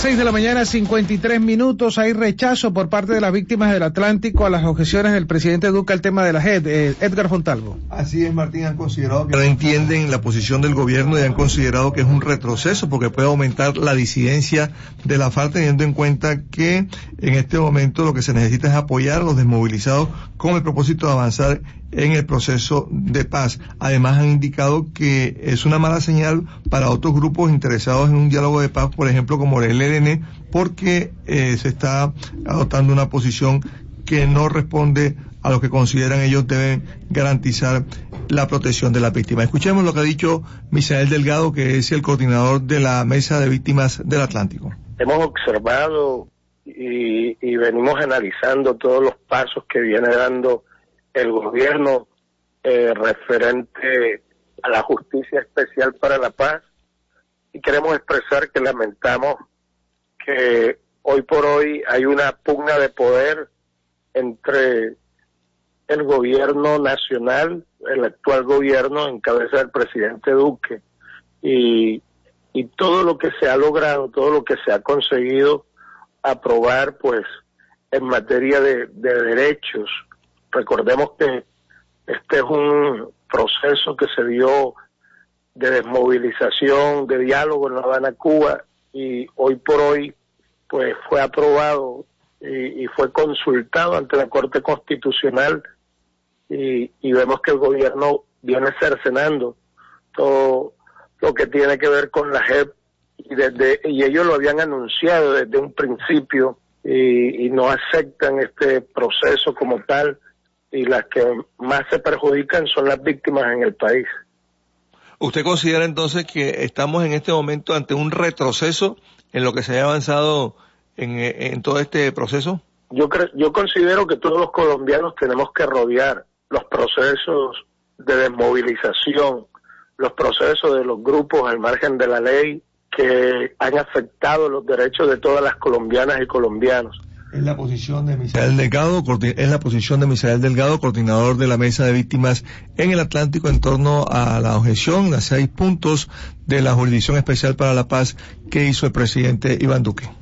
6 de la mañana, 53 minutos. Hay rechazo por parte de las víctimas del Atlántico a las objeciones del presidente Duque al tema de la JEP. Edgar Fontalvo. Así es, Martín, han considerado que no entienden la posición del gobierno y han considerado que es un retroceso porque puede aumentar la disidencia de la FARC, teniendo en cuenta que en este momento lo que se necesita es apoyar a los desmovilizados con el propósito de avanzar en el proceso de paz. Además han indicado que es una mala señal para otros grupos interesados en un diálogo de paz, por ejemplo como el ELN, porque se está adoptando una posición que no responde a lo que consideran ellos deben garantizar la protección de las víctimas. Escuchemos lo que ha dicho Misael Delgado, que es el coordinador de la Mesa de Víctimas del Atlántico. Hemos observado y venimos analizando todos los pasos que viene dando el gobierno referente a la Justicia Especial para la Paz, y queremos expresar que lamentamos que hoy por hoy hay una pugna de poder entre el gobierno nacional, el actual gobierno en cabeza del presidente Duque, y todo lo que se ha logrado, todo lo que se ha conseguido aprobar pues en materia de derechos. Recordemos que este es un proceso que se dio de desmovilización, de diálogo en La Habana, Cuba, y hoy por hoy pues fue aprobado y fue consultado ante la Corte Constitucional, y vemos que el gobierno viene cercenando todo lo que tiene que ver con la JEP, y ellos lo habían anunciado desde un principio, y no aceptan este proceso como tal, y las que más se perjudican son las víctimas en el país. ¿Usted considera entonces que estamos en este momento ante un retroceso en lo que se ha avanzado en todo este proceso? Yo considero que todos los colombianos tenemos que rodear los procesos de desmovilización, los procesos de los grupos al margen de la ley que han afectado los derechos de todas las colombianas y colombianos. Es la posición de Misael Delgado, coordinador de la Mesa de Víctimas en el Atlántico, en torno a la objeción, las 6 puntos de la Jurisdicción Especial para la Paz que hizo el presidente Iván Duque.